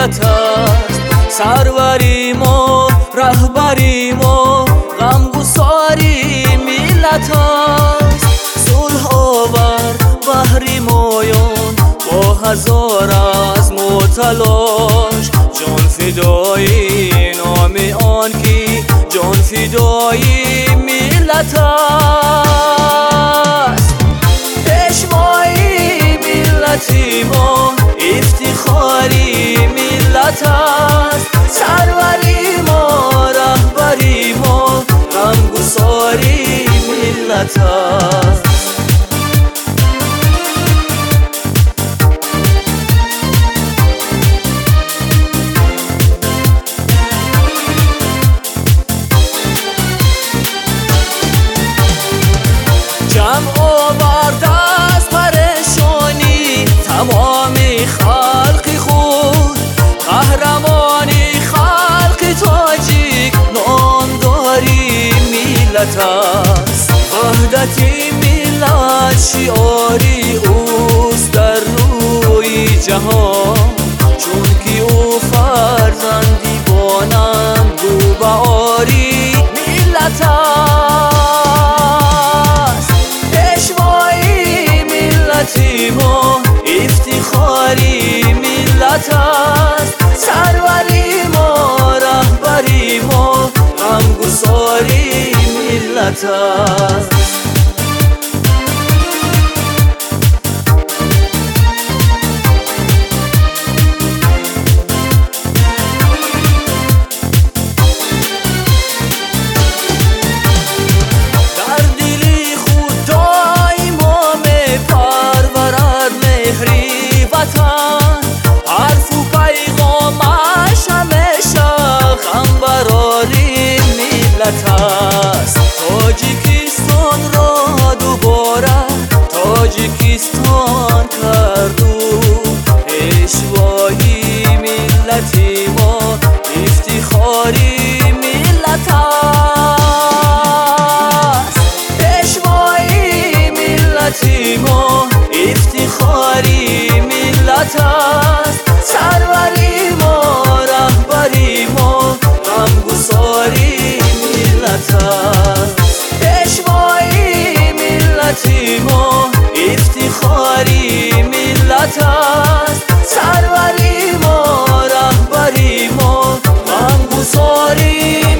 ملت است. سروریم و رهبریم و غمگساری ملت است. صلح آور بحری مایان با هزار عزم و تلاش، جان فدایی نام آن کی جان فدایی ملت است. پیشوایی ملتی ما افتخاری ملت است. سروری ما رهبری ما غمگساری ملت است. جمع آورده از پریشانی تمامی خلق خود، قهرمانی خلق تاجیک نامداری ملت است. وحدتی ملت شعاری اوست در روی جهان، چون که او فرزندی بانند گو بهاری ملت است. پیشوایی ملتی ما افتخاری ملت است. سروری ما رهبری ما غمگساری ملت است. حرف و پیغامش همیشه غمبراری ملت است. تاجیکستان را دوباره تاجیکستان کرد و پیشوایی ملتی ما افتخاری ملت است. پیشوایی ملتی ما افتخاری ملت است. سروری ما رهبری ما غمگساری ملت است. پیشوایی ملتی ما افتخاری ملت است. سروری ما رهبری ما غمگساری